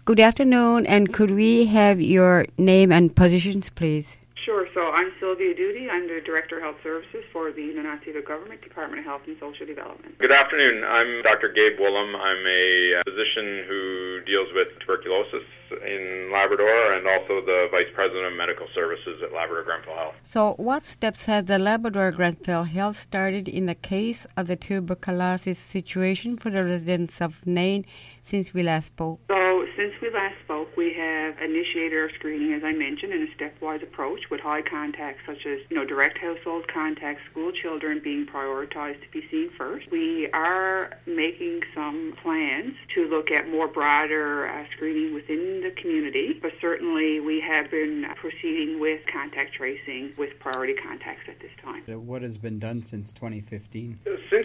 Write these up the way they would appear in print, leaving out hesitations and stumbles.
Good afternoon, and could we have your name and positions, please? Sure. So I'm Sylvia Doody. I'm the Director of Health Services for the Nunavut Government, Department of Health and Social Development. Good afternoon. I'm Dr. Gabe Willem. I'm a physician who deals with tuberculosis in Labrador and also the Vice President of Medical Services at Labrador-Grenfell Health. So what steps has the Labrador-Grenfell Health started in the case of the tuberculosis situation for the residents of Nain since we last spoke? So since we last spoke, we have initiated our screening, as I mentioned, in a stepwise approach with high contacts such as, direct household contacts, school children being prioritized to be seen first. We are making some plans to look at more broader screening within the community, but certainly we have been proceeding with contact tracing with priority contacts at this time. What has been done since 2015? Since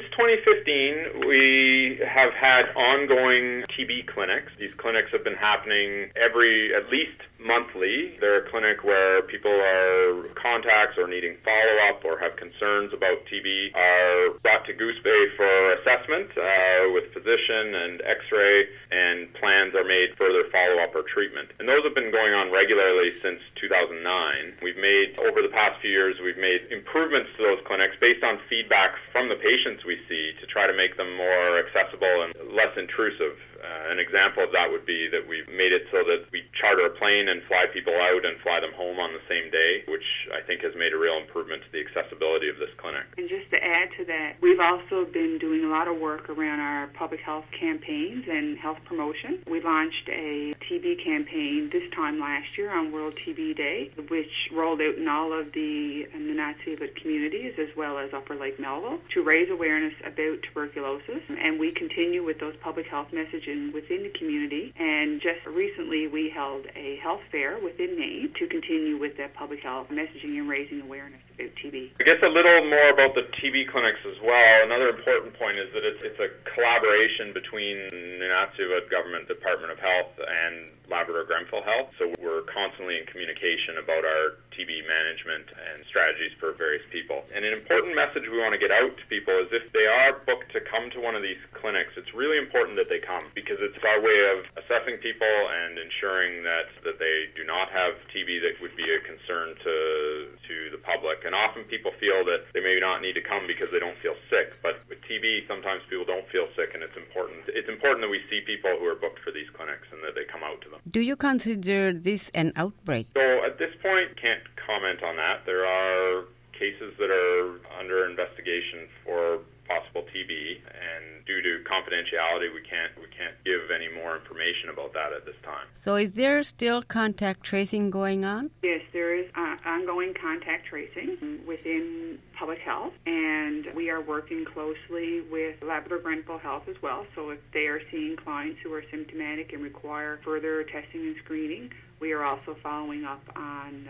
2015, we have had ongoing TB clinics. These clinics have been happening at least monthly. They're a clinic where people are contacts or needing follow-up or have concerns about TB are brought to Goose Bay for assessment with physician and x-ray, and plans are made for their follow-up or treatment. And those have been going on regularly since 2009. Over the past few years, we've made improvements to those clinics based on feedback from the patients we see to try to make them more accessible and less intrusive. An example of that would be that we've made it so that we charter a plane and fly people out and fly them home on the same day, which I think has made a real improvement to the accessibility of this clinic. And just to add to that, we've also been doing a lot of work around our public health campaigns and health promotion. We launched a TB campaign this time last year on World TB Day, which rolled out in all of the Nunavut communities as well as Upper Lake Melville to raise awareness about tuberculosis. And we continue with those public health messages within the community, and just recently we held a health fair within Nain to continue with that public health messaging and raising awareness about TB. I guess a little more about the TB clinics as well. Another important point is that it's a collaboration between Nunavut Government Department of Health and Labrador-Grenfell Health, so we're constantly in communication about our TB management and strategies for various people. And an important message we want to get out to people is if they are booked to come to one of these clinics, it's really important that they come, because it's our way of assessing people and ensuring that they do not have TB that would be a concern to the public. And often people feel that they may not need to come because they don't feel sick, but with TB sometimes people don't feel sick, and it's important that we see people who are booked for these clinics and that they come out to them. Do you consider this an outbreak? So at this point, can't comment on that. There are cases that are under investigation for possible TB, and due to confidentiality, we can't give any more information about that at this time. So is there still contact tracing going on? Yes, there is ongoing contact tracing within public health, and we are working closely with Labrador-Grenfell Health as well. So if they are seeing clients who are symptomatic and require further testing and screening, we are also following up on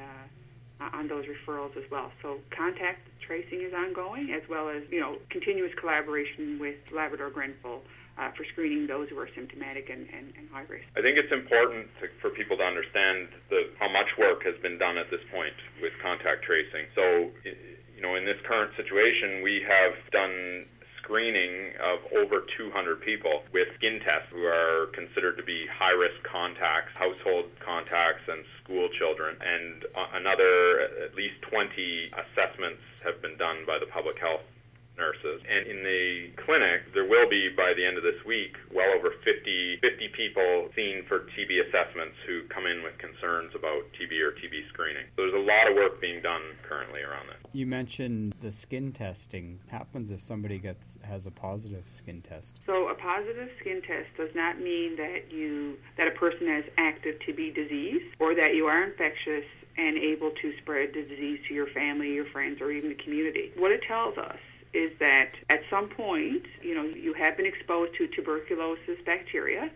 those referrals as well. So contact tracing is ongoing, as well as continuous collaboration with Labrador-Grenfell for screening those who are symptomatic and high risk. I think it's important for people to understand how much work has been done at this point with contact tracing. So, in this current situation, we have done screening of over 200 people with skin tests who are considered to be high-risk contacts, household contacts, and school children. And another at least 20 assessments have been done by the public health nurses. And in the clinic, there will be, by the end of this week, well over 50 people seen for TB assessments who come in with concerns about TB or TB screening. So there's a lot of work being done currently around this. You mentioned the skin testing. What happens if somebody has a positive skin test? So a positive skin test does not mean that a person has active TB disease or that you are infectious and able to spread the disease to your family, your friends, or even the community. What it tells us is that at some point, you have been exposed to tuberculosis bacteria,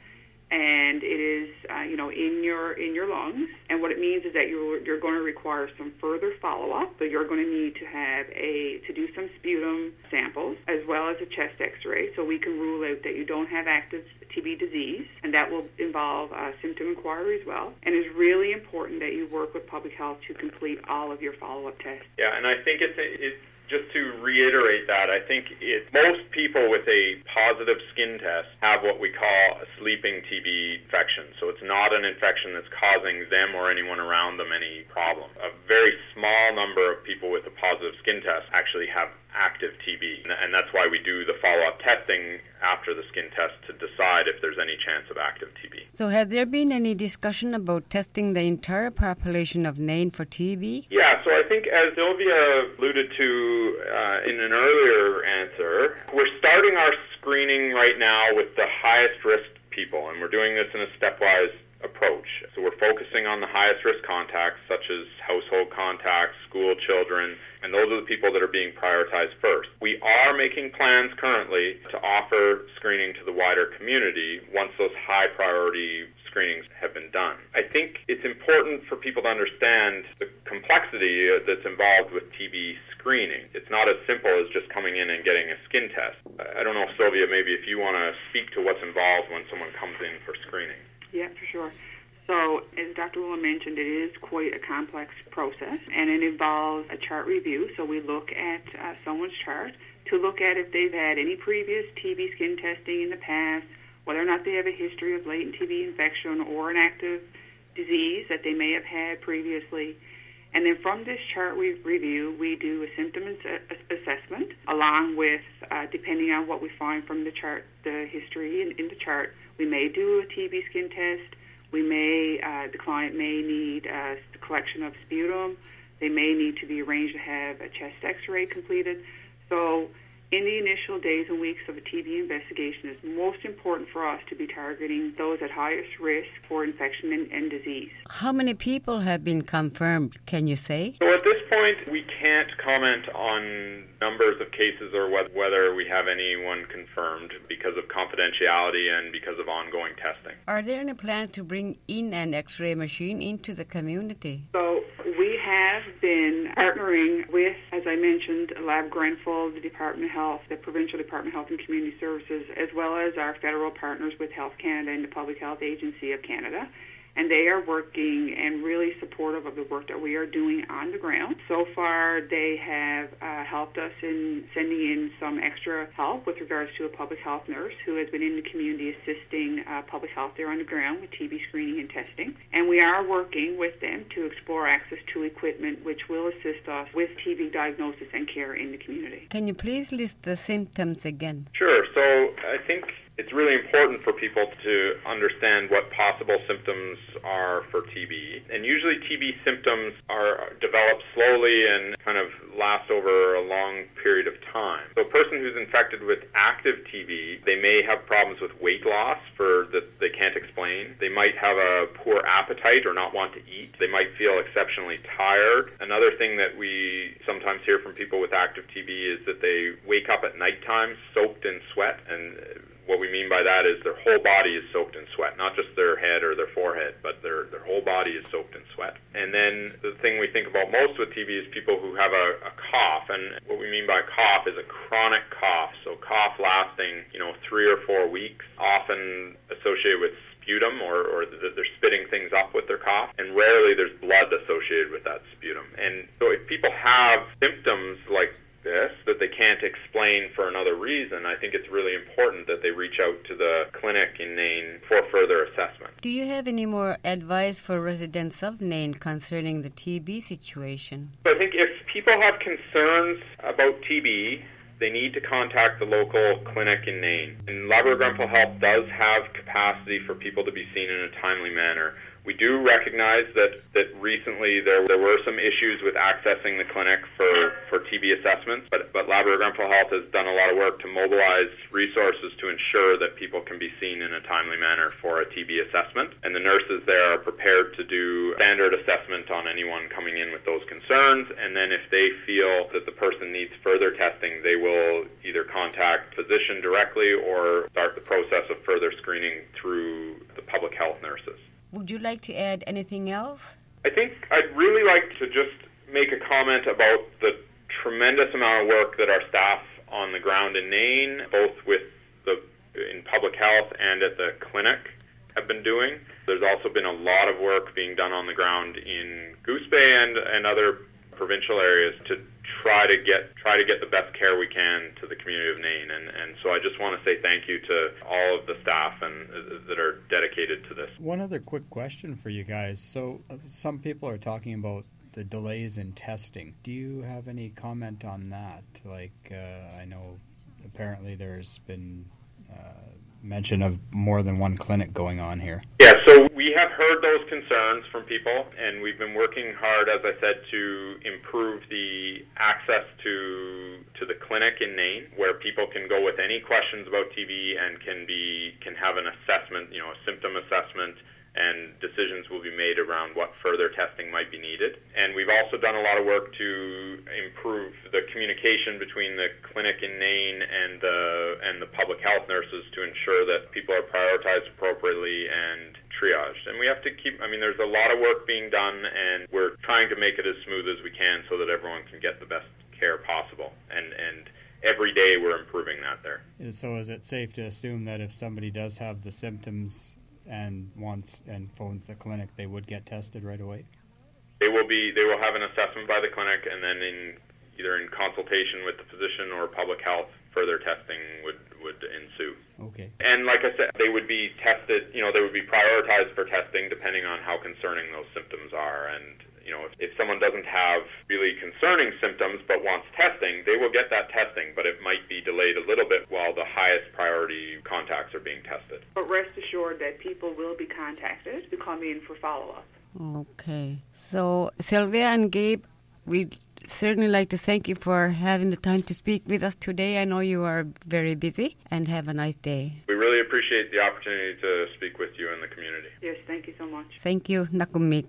and it is, in your lungs. And what it means is that you're going to require some further follow-up. So you're going to need to do some sputum samples as well as a chest X-ray, so we can rule out that you don't have active TB disease, and that will involve symptom inquiry as well. And it's really important that you work with public health to complete all of your follow-up tests. Yeah, and I think it's Just to reiterate that, I think most people with a positive skin test have what we call a sleeping TB infection. So it's not an infection that's causing them or anyone around them any problem. A very small number of people with a positive skin test actually have active TB, and that's why we do the follow-up testing after the skin test to decide if there's any chance of active TB. So has there been any discussion about testing the entire population of Nain for TB? Yeah, so I think as Sylvia alluded to in an earlier answer, we're starting our screening right now with the highest risk people, and we're doing this in a stepwise approach. So we're focusing on the highest risk contacts, such as household contacts, school children, and those are the people that are being prioritized first. We are making plans currently to offer screening to the wider community once those high priority screenings have been done. I think it's important for people to understand the complexity that's involved with TB screening. It's not as simple as just coming in and getting a skin test. I don't know, Sylvia, maybe if you want to speak to what's involved when someone comes in for screening. Yeah, for sure. So, as Dr. Woolen mentioned, it is quite a complex process, and it involves a chart review. So we look at someone's chart to look at if they've had any previous TB skin testing in the past, whether or not they have a history of latent TB infection or an active disease that they may have had previously. And then from this chart review, we do a symptom assessment, along with, depending on what we find from the chart, the history in the chart, we may do a TB skin test. We may, the client may need a collection of sputum. They may need to be arranged to have a chest x-ray completed. So in the initial days and weeks of a TB investigation, it's most important for us to be targeting those at highest risk for infection and disease. How many people have been confirmed, can you say? So at this point, we can't comment on numbers of cases or whether we have anyone confirmed because of confidentiality and because of ongoing testing. Are there any plans to bring in an x-ray machine into the community? So we have been partnering with, as I mentioned, Lab Grenfell, the Department of Health, the Provincial Department of Health and Community Services, as well as our federal partners with Health Canada and the Public Health Agency of Canada. And they are working and really supportive of the work that we are doing on the ground. So far, they have helped us in sending in some extra help with regards to a public health nurse who has been in the community assisting public health there on the ground with TB screening and testing. And we are working with them to explore access to equipment which will assist us with TB diagnosis and care in the community. Can you please list the symptoms again? Sure. So I think it's really important for people to understand what possible symptoms are for TB. And usually TB symptoms are developed slowly and kind of last over a long period of time. So a person who's infected with active TB, they may have problems with weight loss that they can't explain. They might have a poor appetite or not want to eat. They might feel exceptionally tired. Another thing that we sometimes hear from people with active TB is that they wake up at nighttime soaked in sweat, and what we mean by that is their whole body is soaked in sweat, not just their head or their forehead, but their whole body is soaked in sweat. And then the thing we think about most with TB is people who have a cough, and what we mean by cough is a chronic cough, so cough lasting 3 or 4 weeks, often associated with sputum or they're spitting things up with their cough, and rarely there's blood associated with that sputum. And so if people have symptoms like this that they can't explain for another reason, I think it's really important that they reach out to the clinic in Nain for further assessment. Do you have any more advice for residents of Nain concerning the TB situation? So I think if people have concerns about TB, they need to contact the local clinic in Nain. And Labrador-Grenfell Health does have capacity for people to be seen in a timely manner. We do recognize that recently there were some issues with accessing the clinic for TB assessments, but Labrador-Grenfell Health has done a lot of work to mobilize resources to ensure that people can be seen in a timely manner for a TB assessment. And the nurses there are prepared to do standard assessment on anyone coming in with those concerns, and then if they feel that the person needs further testing, they will either contact a physician directly or start the process of further screening through the public health nurses. Would you like to add anything else? I think I'd really like to just make a comment about the tremendous amount of work that our staff on the ground in Nain, both in public health and at the clinic, have been doing. There's also been a lot of work being done on the ground in Goose Bay and other provincial areas to try to get the best care we can to the community of Nain. And so I just want to say thank you to all of the staff and that are dedicated to this. One other quick question for you guys. So some people are talking about the delays in testing. Do you have any comment on that? Like, I know apparently there's been mention of more than one clinic going on here. Yeah, so we have heard those concerns from people, and we've been working hard, as I said, to improve the access to the clinic in Nain, where people can go with any questions about TB and can have an assessment, a symptom assessment, and decisions will be made around what further testing might be needed. And we've also done a lot of work to improve the communication between the clinic in Nain and the public health nurses to ensure that people are prioritized appropriately and triaged. And we have to there's a lot of work being done, and we're trying to make it as smooth as we can so that everyone can get the best care possible. And every day we're improving that there. So is it safe to assume that if somebody does have the symptoms and phones the clinic, they would get tested right away? They will have an assessment by the clinic, and then either in consultation with the physician or public health, further testing would ensue. Okay. And like I said, they would be tested, they would be prioritized for testing depending on how concerning those symptoms are. And if someone doesn't have really concerning symptoms but wants testing, they will get that testing, but it might be delayed a little bit while the highest priority contacts are being tested. But rest assured that people will be contacted to come in for follow-up. Okay. So, Sylvia and Gabe, we'd certainly like to thank you for having the time to speak with us today. I know you are very busy, and have a nice day. We really appreciate the opportunity to speak with you and the community. Yes, thank you so much. Thank you, Nakumik.